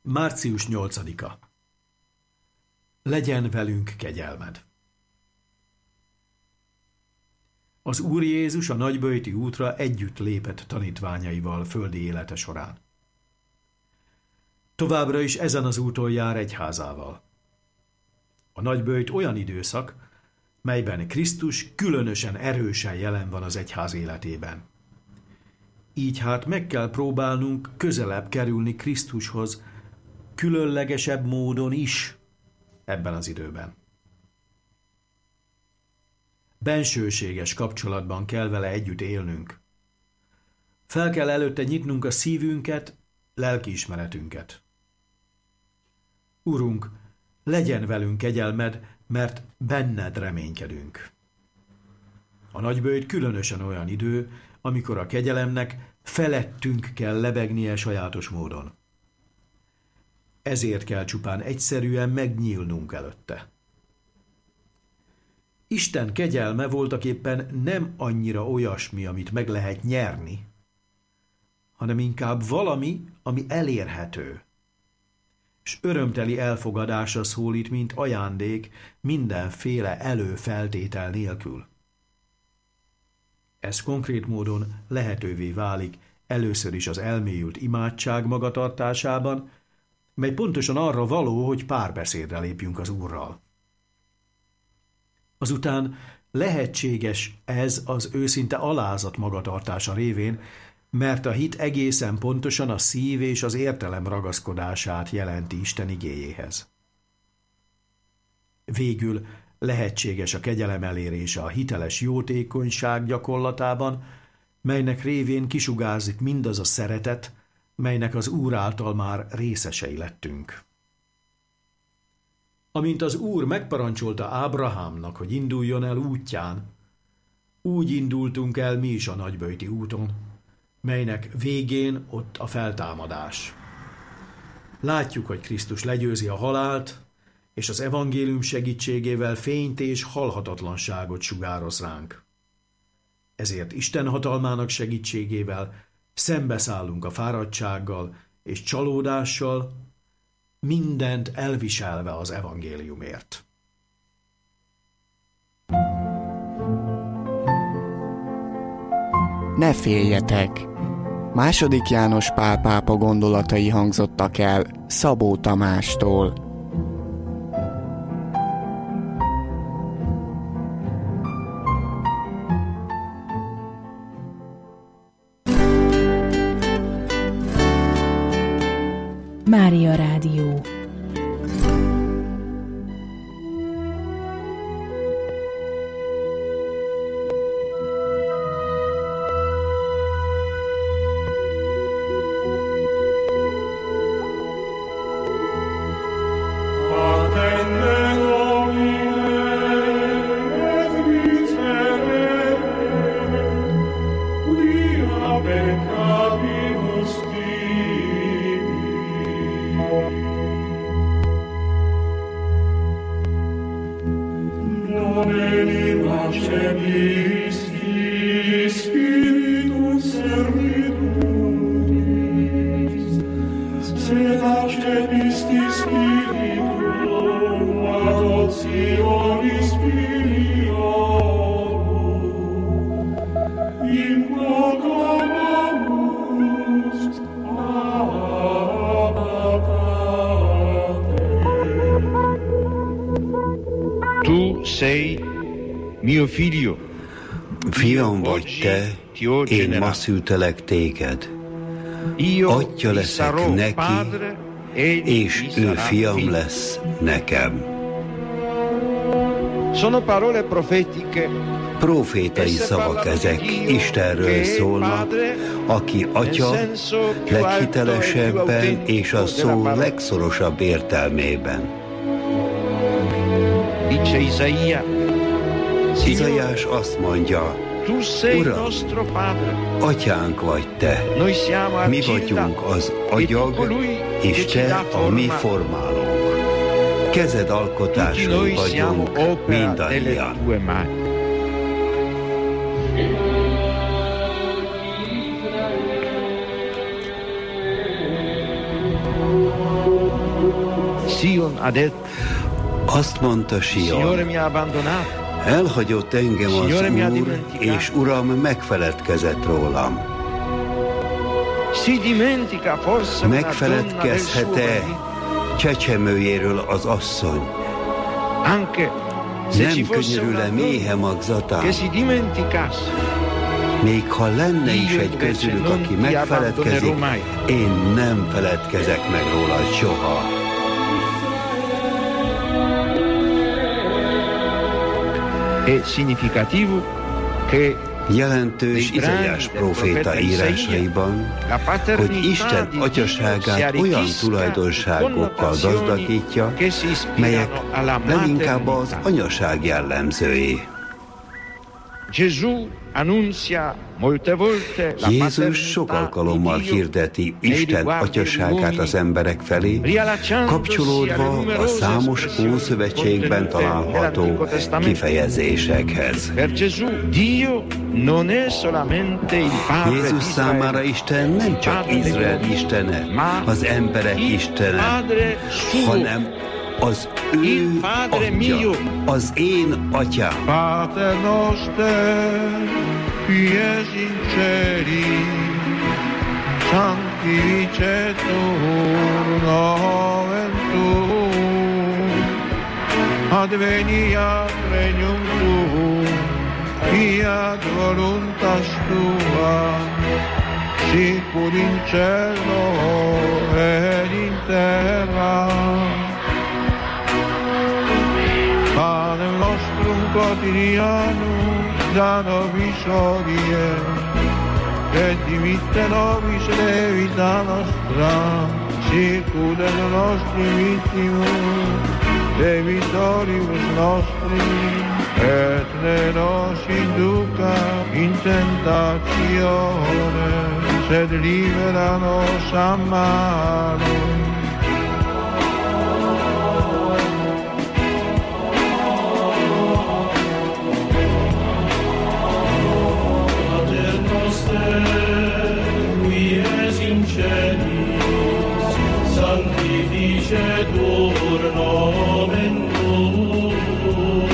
Március 8-a. Legyen velünk kegyelmed. Az Úr Jézus a nagyböjti útra együtt lépett tanítványaival földi élete során. Továbbra is ezen az úton jár egyházával. A nagyböjt olyan időszak, melyben Krisztus különösen erősen jelen van az egyház életében. Így hát meg kell próbálnunk közelebb kerülni Krisztushoz, különlegesebb módon is ebben az időben. Bensőséges kapcsolatban kell vele együtt élnünk. Fel kell előtte nyitnunk a szívünket, lelkiismeretünket. Urunk, legyen velünk kegyelmed, mert benned reménykedünk. A nagyböjt különösen olyan idő, amikor a kegyelemnek felettünk kell lebegnie sajátos módon. Ezért kell csupán egyszerűen megnyílnunk előtte. Isten kegyelme voltaképpen nem annyira olyasmi, amit meg lehet nyerni, hanem inkább valami, ami elérhető, és örömteli elfogadásra szólít, mint ajándék, mindenféle előfeltétel nélkül. Ez konkrét módon lehetővé válik először is az elmélyült imádság magatartásában, mely pontosan arra való, hogy párbeszédre lépjünk az Úrral. Azután lehetséges ez az őszinte alázat magatartása révén, mert a hit egészen pontosan a szív és az értelem ragaszkodását jelenti Isten igéjéhez. Végül lehetséges a kegyelem elérése a hiteles jótékonyság gyakorlatában, melynek révén kisugárzik mindaz a szeretet, melynek az Úr által már részesei lettünk. Amint az Úr megparancsolta Ábrahámnak, hogy induljon el útján, úgy indultunk el mi is a nagyböjti úton, melynek végén ott a feltámadás. Látjuk, hogy Krisztus legyőzi a halált, és az evangélium segítségével fényt és halhatatlanságot sugároz ránk. Ezért Isten hatalmának segítségével szembeszállunk a fáradtsággal és csalódással, mindent elviselve az evangéliumért. Ne féljetek! II. János Pál pápa gondolatai hangzottak el Szabó Tamástól. Mária Rádió. Tu sei mio figlio. Fiam vagy te, én ma szültelek téged. Atya leszek neki, és ő fiam lesz nekem. Sono parole profetiche. Profétai szavak ezek, Istenről szólnak, aki Atya leghitelesebben és a szó legszorosabb értelmében. Dice Izaiás azt mondja, Uram, Atyánk vagy te, mi vagyunk az agyag, és te a mi formálónk. Kezed alkotásai vagyunk mindannyian. Sion ha detto, Azt mondta Signore Sion, mi ha abbandonato, elhagyott engem az Signore mi ha Úr, dimenticato. és Uram megfeledkezett rólam. Si dimentica forse una donna del suo Megfeledkezhet-e marito? csecsemőjéről az asszony? Anche se ci Nem fosse una könyörül-e méhe donna magzatán? che si dimenticasse, Még ha lenne is Io egy invece közülük, non aki ti megfeledkezik, abbandonerò mai. én nem feledkezek meg rólad soha. è significativo che Jelentős Izaiás próféta írásaiban, hogy Isten atyaságát olyan tulajdonságokkal gazdagítja, melyek leginkább az anyaság jellemzői. Gesù annunzia molte volte la Jézus sok paternità alkalommal di Dio hirdeti nei Isten riguardi atyaságát degli az uomini, emberek felé, kapcsolódva a számos Ószövetségben található kifejezésekhez. Per Gesù Dio non è solamente il Padre di Jézus számára Israele, Isten nem csak Izrael istene, az emberek istene, Padre suo, hanem az ő atya, az én atyám. Pater noster, qui es in celi, sanctificetur nomen tuum, adveniat regnum tuum, fiat voluntas tua, sicur in cielo ed in terra. Panem nostrum quotidianum da nobis hodie, et dimitte nobis levita nostra, sicut et nostri vittimus, debitoribus nostri, et ne nos induca in tentatione, sed libera nos a malo. Sanctificetur nomen tuum,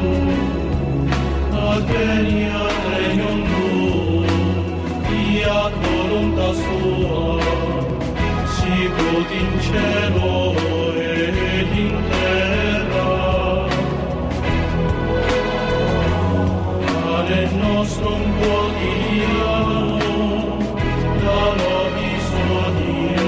adveniat regnum tuum, fiat voluntas tua, sicut in cielo et in terra. Panem nostrum quotidianum da nobis hodie,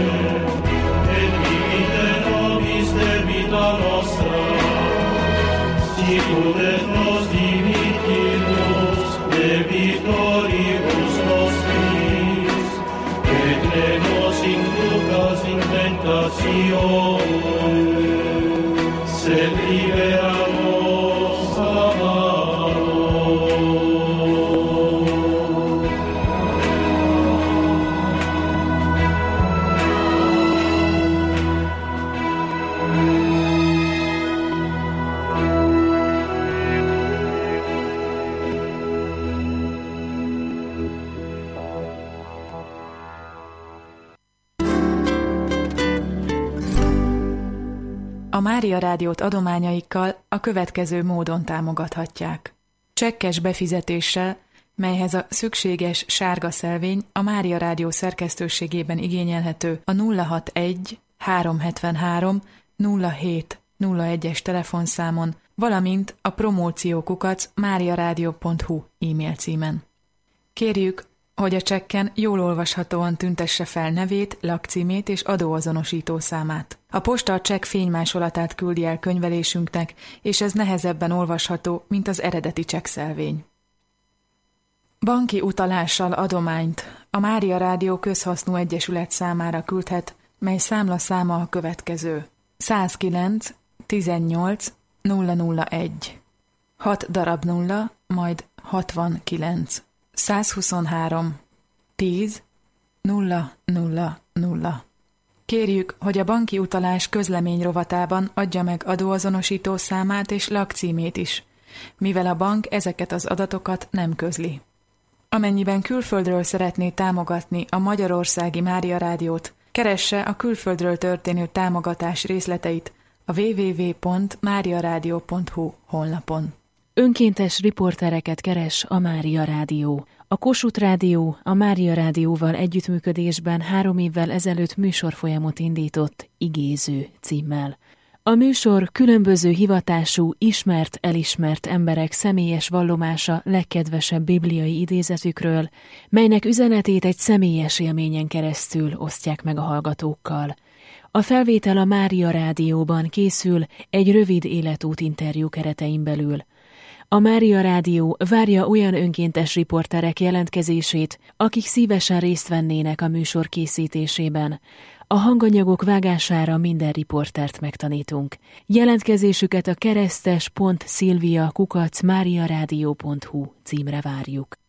debita nostra, sicut et nos dimittimus debitoribus nostris, et ne nos inducas in tentatione, sed libera nos a malo. A Mária Rádiót adományaikkal a következő módon támogathatják. Csekkes befizetéssel, melyhez a szükséges sárga szelvény a Mária Rádió szerkesztőségében igényelhető a 061 373 0701-es telefonszámon, valamint a promóciókukac.mariaradio.hu e-mail címen. Kérjük, hogy a csekken jól olvashatóan tüntesse fel nevét, lakcímét és adóazonosító számát. A posta a csekk fénymásolatát küldi el könyvelésünknek, és ez nehezebben olvasható, mint az eredeti csekkszelvény. Banki utalással adományt a Mária Rádió Közhasznú Egyesület számára küldhet, mely számlaszáma a következő: 109 18 001 6 darab 0, majd 69 123 10 000. Kérjük, hogy a banki utalás közlemény rovatában adja meg adóazonosító számát és lakcímét is, mivel a bank ezeket az adatokat nem közli. Amennyiben külföldről szeretné támogatni a magyarországi Mária Rádiót, Keresse a külföldről történő támogatás részleteit a www.mariaradio.hu honlapon. Önkéntes riportereket keres a Mária Rádió. A Kossuth Rádió a Mária Rádióval együttműködésben 3 évvel ezelőtt műsorfolyamot indított Igéző címmel. A műsor különböző hivatású, ismert, elismert emberek személyes vallomása legkedvesebb bibliai idézetükről, melynek üzenetét egy személyes élményen keresztül osztják meg a hallgatókkal. A felvétel a Mária Rádióban készül egy rövid életút interjú keretein belül. A Mária Rádió várja olyan önkéntes riporterek jelentkezését, akik szívesen részt vennének a műsor készítésében. A hanganyagok vágására minden riportert megtanítunk. Jelentkezésüket a keresztes.szilvia@mariaradio.hu címre várjuk.